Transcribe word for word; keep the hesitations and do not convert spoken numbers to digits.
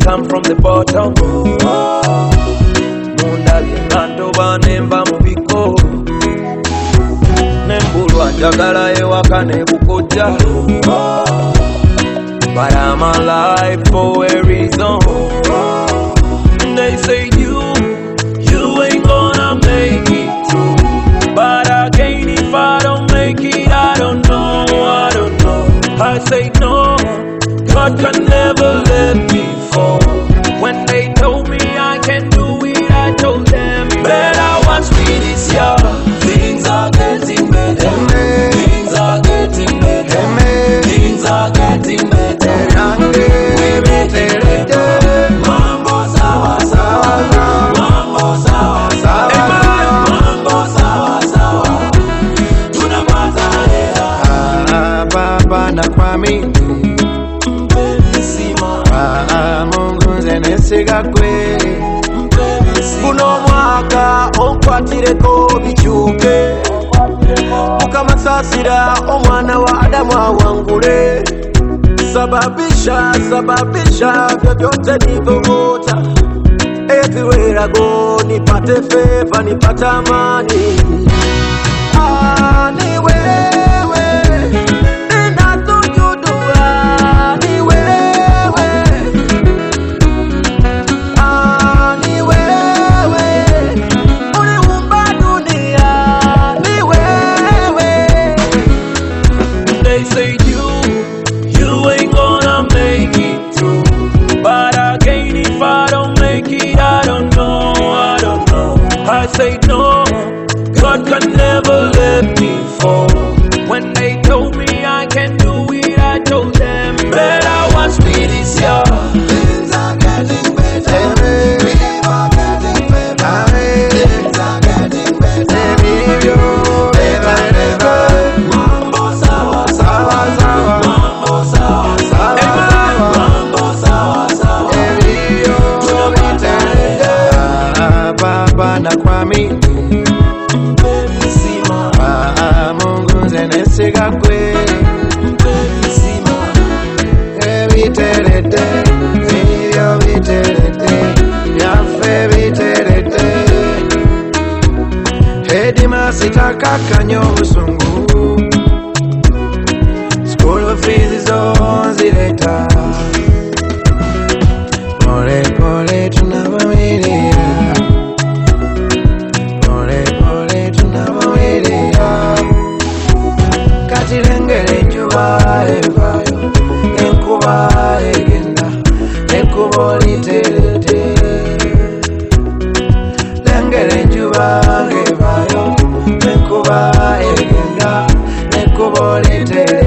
come from the bottom. Munda byengando banemba mubiko nembulwa njagala ewaka nebukoja. But I'm alive for a reason. They say you, you ain't gonna make it through. But again, if I don't make it, I don't know, I don't know. I say no, God can never let me fall. When they told me I can do it, I told them better watch me this year. Things are getting better. Amen. Things are getting better. Amen. Things are getting better. We make it better. Mambo sawa sawa. Mambo sawa sawa. Mambo sawa sawa. Tunapata hela. Ah, baba na kuamini. Ah, Mungu nzenesiga kweli. Buno mwaka okwatireko bichuke. Mukamasasira omwana wa Adamu awangule. Sababisha, sababisha vyovyote nivyoota. Everywhere I go nipate favor, nipate amani. Ah, ni wewe ninatujudua, ni wewe. Ah, ni wewe uliumba dunia, ni wewe. They say you, you ain't gonna make it through. But again, if I don't make it, I don't know, I don't know. I say no, God can never let me fall. When they told me I can do it, I told them better watch me this year. Things are getting better. People are getting better. Things are getting better. Better, better. Mambo sawa sawa sawa. Mambo sawa sawa. Mambo sawa sawa. Ah, baba na kuamini. Ah, Mungu nzenesiga kweli. Ebiterete, ebyo biterete, byafe biterete. Hedima sitaka kanyo busungu. School fees zonzileta. Pole pole tunavamilia. Pole pole tunavamilia. Katilengele njuba evayo. Enkuba egenda. Enkuba literete. Lengele njuba evayo. Enkuba egenda. Enkuba literete.